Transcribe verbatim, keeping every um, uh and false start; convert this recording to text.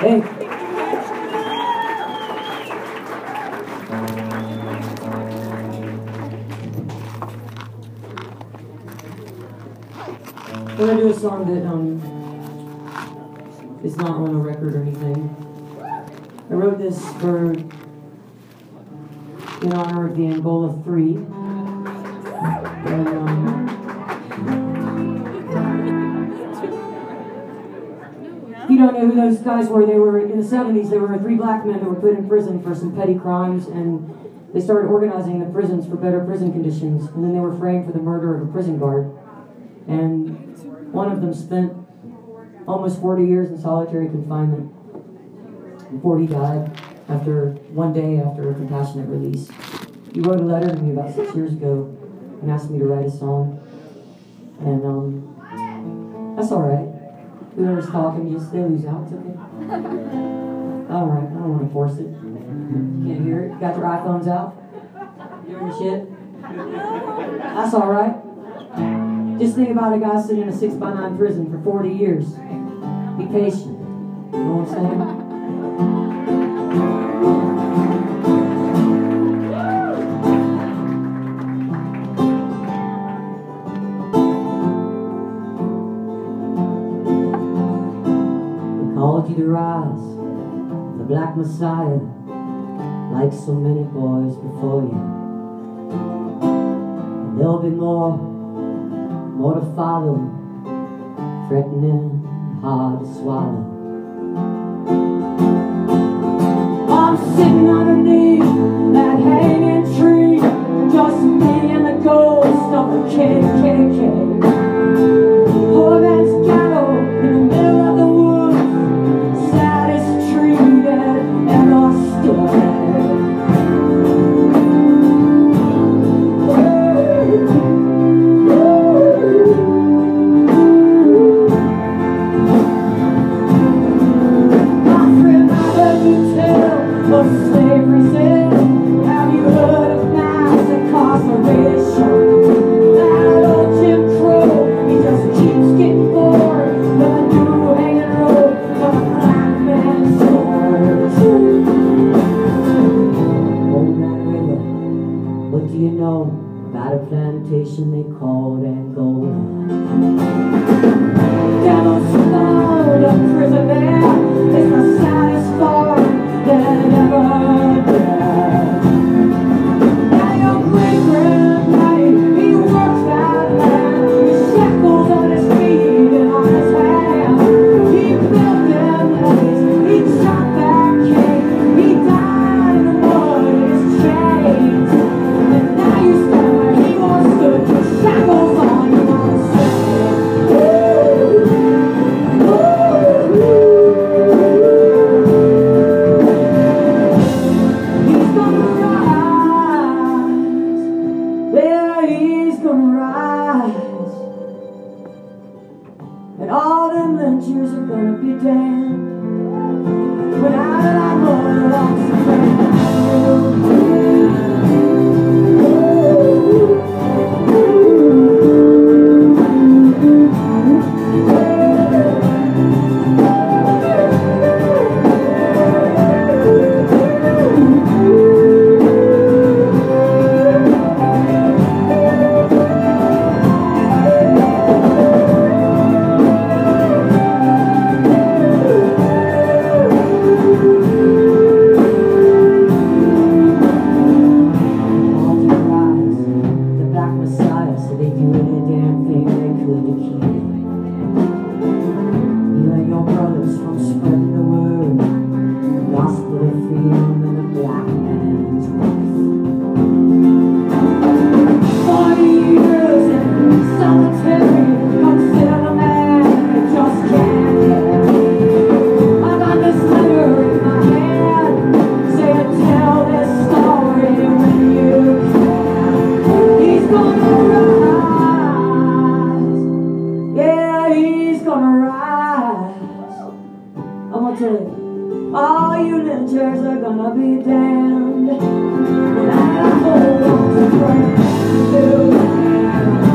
Hey. We're gonna do a song that um is not on a record or anything. I wrote this for in honor of the Angola Three. And, um, if you don't know who those guys were, they were in the seventies. There were three black men that were put in prison for some petty crimes, and they started organizing the prisons for better prison conditions. And then they were framed for the murder of a prison guard. And one of them spent almost forty years in solitary confinement before he died, after one day after a compassionate release. He wrote a letter to me about six years ago and asked me to write a song. And um, that's all right. Whoever's talking, just they lose out. It's okay. All right, I don't want to force it. You can't hear it. You got your iPhones out? Doing your shit? That's all right. Just think about a guy sitting in a six by nine prison for forty years. Be patient. You know what I'm saying? They called you to rise, the Black Messiah, like so many boys before you. And there'll be more. More to follow, threatening, hard to swallow. I'm sitting underneath that hanging tree, just me and the ghost of the K K K. Poor man's ghetto in the middle of the woods, saddest tree that ever stood. Plantation they called Angola. Devils found a prison there. It's the saddest farm that ever did. Now your great granddaddy, he works that land. With shackles on his feet and on his hands. He built them days, he shot that king. He died in the mud in his chains. And now you stand where he once stood with shackles on you on the sand. He's gonna rise, yeah, he's gonna rise, and all them lynchers are gonna be damned when out of that mud walks the man. All you lynchers are gonna be damned. And I hold on to brand new.